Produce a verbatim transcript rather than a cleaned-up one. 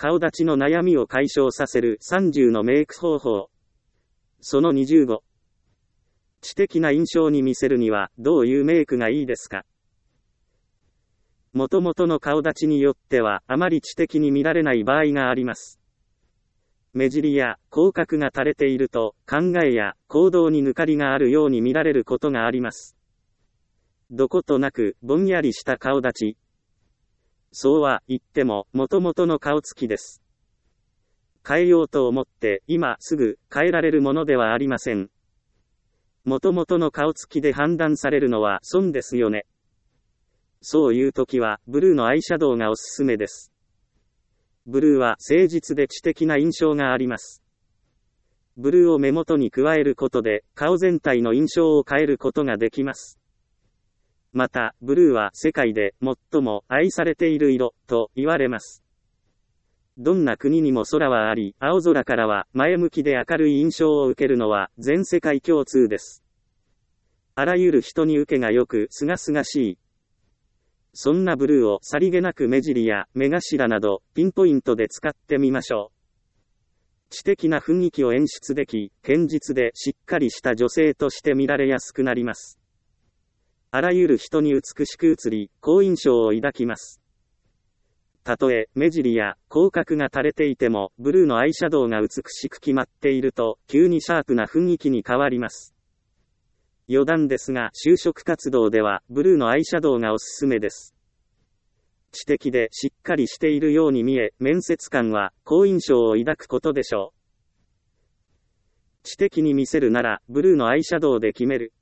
顔立ちの悩みを解消させるさんじゅうのメイク方法。そのにじゅうご。知的な印象に見せるにはどういうメイクがいいですか？もともとの顔立ちによってはあまり知的に見られない場合があります。目尻や口角が垂れていると考えや行動に抜かりがあるように見られることがあります。どことなくぼんやりした顔立ち。そうは言ってももともとの顔つきです。変えようと思って今すぐ変えられるものではありません。もともとの顔つきで判断されるのは損ですよね。そういう時はブルーのアイシャドウがおすすめです。ブルーは誠実で知的な印象があります。ブルーを目元に加えることで顔全体の印象を変えることができます。また、ブルーは世界で最も愛されている色と言われます。どんな国にも空はあり、青空からは前向きで明るい印象を受けるのは全世界共通です。あらゆる人に受けがよく清々しい。そんなブルーをさりげなく目尻や目頭などピンポイントで使ってみましょう。知的な雰囲気を演出でき、堅実でしっかりした女性として見られやすくなります。あらゆる人に美しく映り、好印象を抱きます。たとえ目尻や口角が垂れていても、ブルーのアイシャドウが美しく決まっていると、急にシャープな雰囲気に変わります。余談ですが、就職活動では、ブルーのアイシャドウがおすすめです。知的でしっかりしているように見え、面接官は好印象を抱くことでしょう。知的に見せるなら、ブルーのアイシャドウで決める。